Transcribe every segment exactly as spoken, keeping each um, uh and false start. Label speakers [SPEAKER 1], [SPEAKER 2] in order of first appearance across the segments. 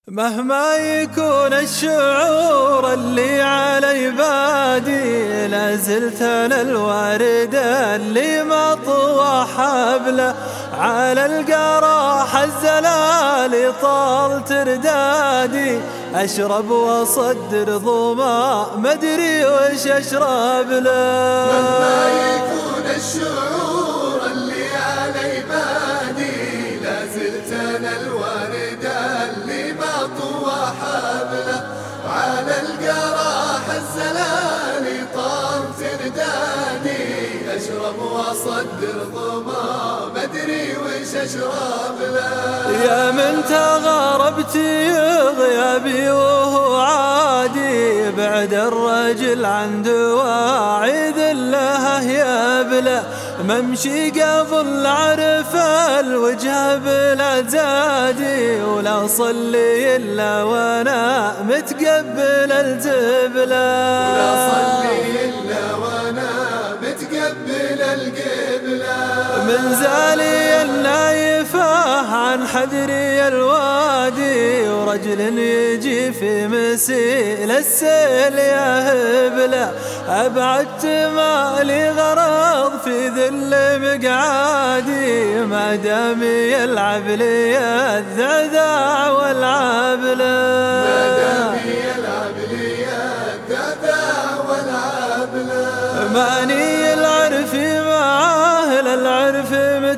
[SPEAKER 1] مهما يكون الشعور اللي علي بادي، لازلت انا الورد اللي مطوى حبله على القراح الزلال طال تردادي. اشرب واصدر ظما مدري وش اشرب له.
[SPEAKER 2] مهما يكون الشعور اللي علي بادي، لازلت انا الورد اللي مطوى حبله على القراح الزلال طال تردادي. اشرب واصدر ظما مدري وش اشرب له.
[SPEAKER 1] يا من تغربتي غيابي وهو عادي، بعد الرجل عن دواعي ذله يبله. ممشي قبل عرف الوجه بلا زادي، ولا صلي الا وانا متقبل الجبله.
[SPEAKER 2] ولا صلي الا وانا متقبل القبله.
[SPEAKER 1] من زالي النايفه عن حذري الوادي، ورجل يجي في مسيل السيل يهب له. أبعدت مالي غرض في ذل مقعادي، ما دام يلعب لي الذعذاع والعبله.
[SPEAKER 2] ما دام يلعب لي الذعذاع والعبله.
[SPEAKER 1] ماني العرف معاه للعرف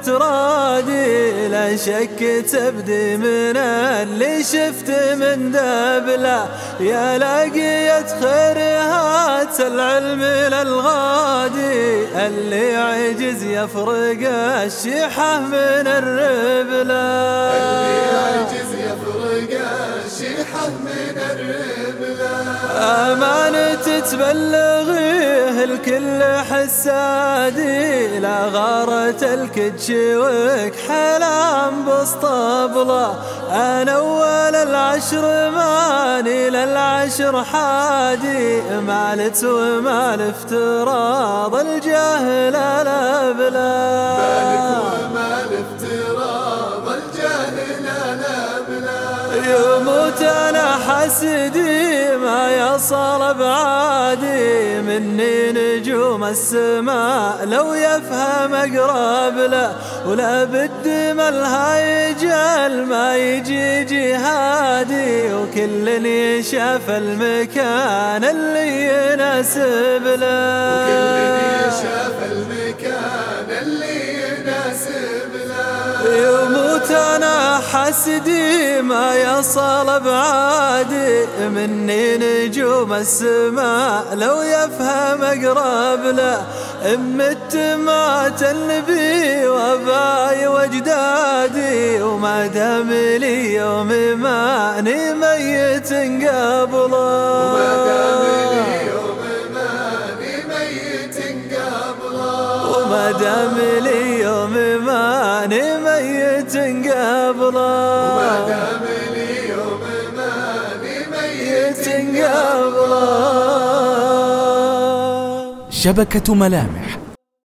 [SPEAKER 1] مترادي، لا شك تبدي من اللي شفت من دبله. يا لاقية خيرهات العلم للغادي، اللي عجز يفرق الشيحة من الربله.
[SPEAKER 2] اللي عجز يفرق الشيحة من الربله.
[SPEAKER 1] أمانة تبلغيه الكل حسادي، لا غارة الكتشوك حلام بسطبله. أنا أول العشر ماني للعشر حادي، مالت ومال افتراض الجاهل الأبله.
[SPEAKER 2] مالك ومال افتراض الجاهل الأبله.
[SPEAKER 1] يموت أنا حسدي ما يصل بعادي، مني نجوم السماء لو يفهم أقرب له. ولا بد ملها يجل ما يجي جهادي، وكل يشاف المكان اللي يناسب له.
[SPEAKER 2] وكل يشاف المكان اللي يناسب له.
[SPEAKER 1] يموت أنا حسدي ما يصل بعادي، مني نجوم السماء لو يفهم أقرب له. مت مات النبي واباي وجدادي، وما دام لي يوم ماني ميت قبله.
[SPEAKER 2] وما دام لي يوم ماني ميت قبله.
[SPEAKER 1] وما دام لي يوم ماني ميت قبله.
[SPEAKER 2] وما دام لي يوم ماني ميت
[SPEAKER 1] قبله.
[SPEAKER 3] شبكة ملامح